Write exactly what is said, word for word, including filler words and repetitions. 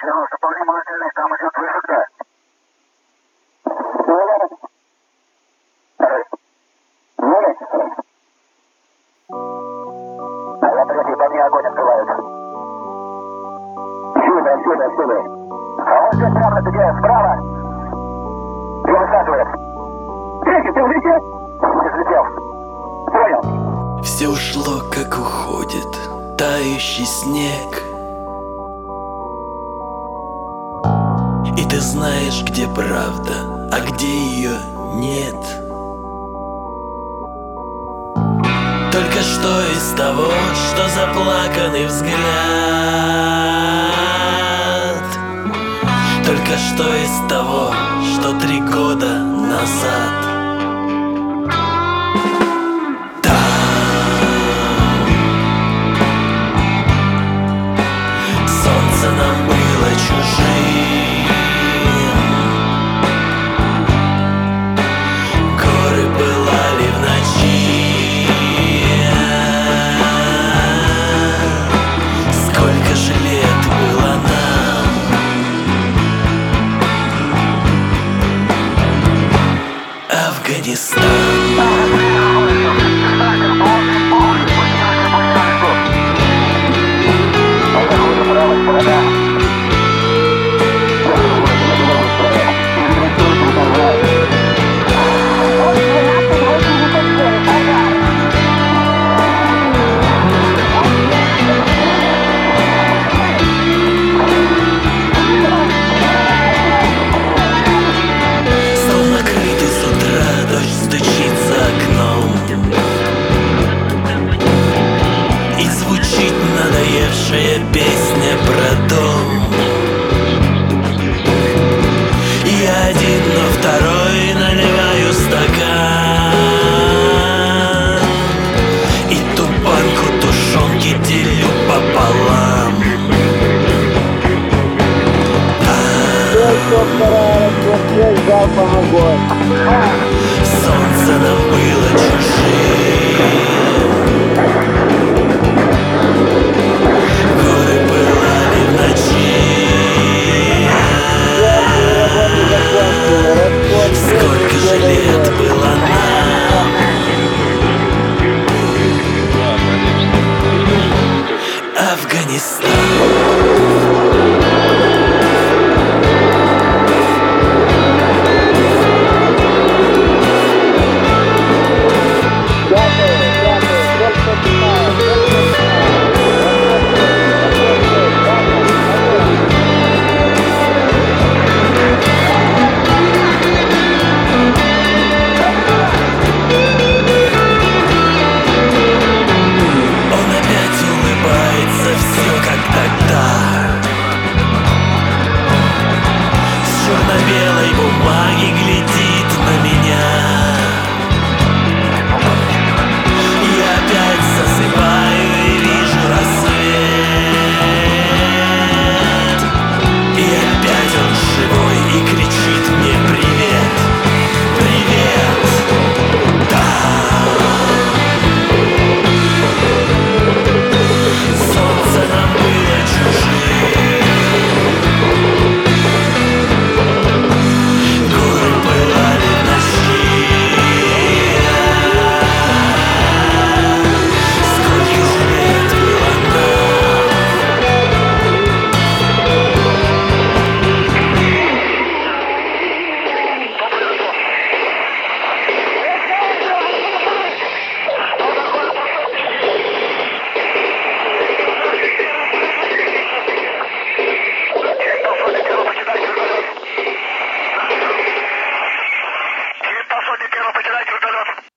девяносто по внимательной, там идет высадка. А я третий, по мне огонь открывают. Сюда, сюда, сюда. А вот здесь прямо где, справа. И высаживает. Третий, ты улетел? Не взлетел. Понял. Все ушло, как уходит тающий снег. И ты знаешь, где правда, а где ее нет. Только что из того, что заплаканный взгляд, только что из того, что три года назад. Там солнце нам было чужим, горы пылали в ночи. Сколько же лет было нам? Афганистан. Надоевшая песня про дом. Я один, но второй наливаю стакан, и ту банку тушенки делю пополам. Солнце нам было чужим, горы пылали в ночи. Сколько же лет было нам? Афганистан. На белой бумаге глядит на меня. Я опять засыпаю и вижу рассвет, и опять он живой и кричит мне привет, привет. Солнце нам было чужим, Потерять вертолет.